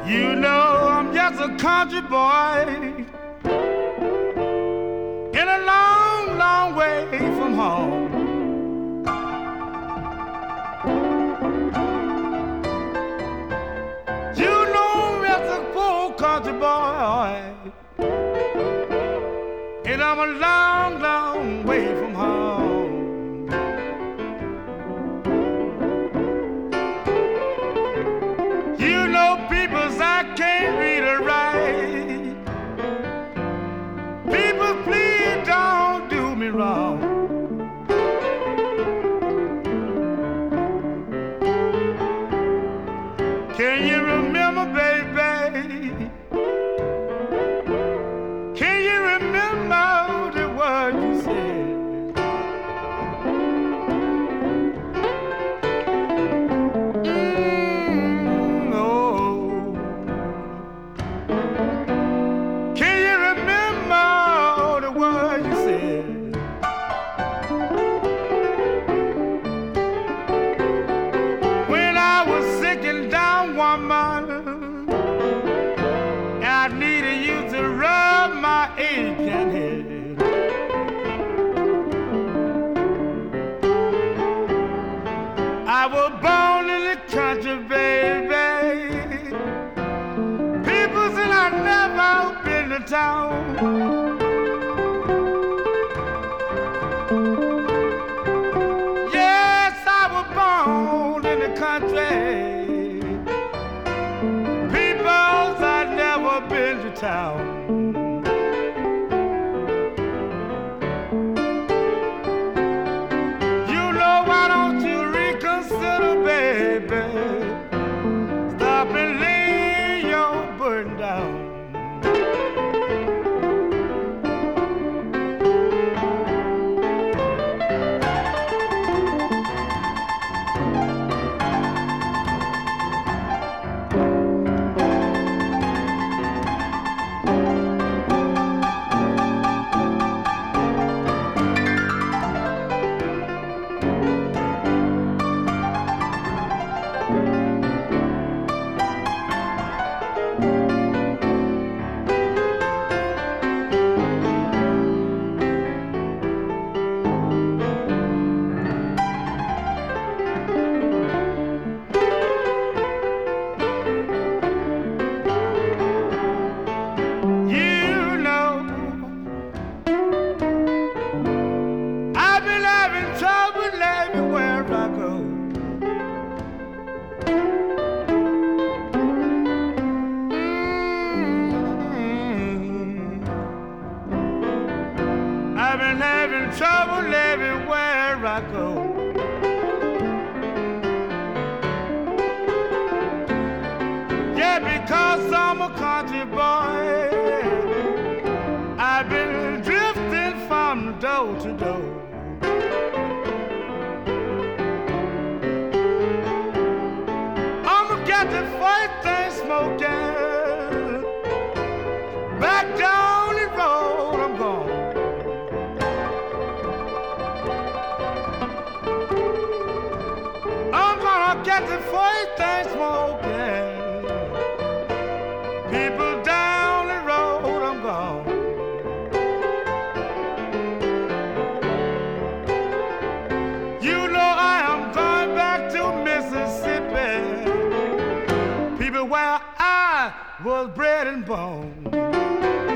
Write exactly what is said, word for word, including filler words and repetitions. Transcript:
You know I'm just a country boy in a long, long way from home. You know I'm just a poor country boy, and I'm a long, long way from home. You know, peoples, I can't read or write. People, please don't do me wrong. Can you remember, baby? Can you remember the word you said? Mm, no. Can you remember the word you said? When I was sick and down one morning, I needed you to rub my aching head. I was born in the country, baby. People said I never been to town. Yes, I was born in the country. People, I never been to town. You know, why don't you reconsider, baby? Stop and lay your burden down. You know, I've been having trouble everywhere I go. Mm. I've been having trouble everywhere I go. Yeah, because I'm a country boy, I've been drifting from door to door. I'ma get the first thing smoking, back down the road I'm going. I'm gonna get the first thing smoking, people down the road I'm gone. You know I am going back to Mississippi, people where I was bred and born.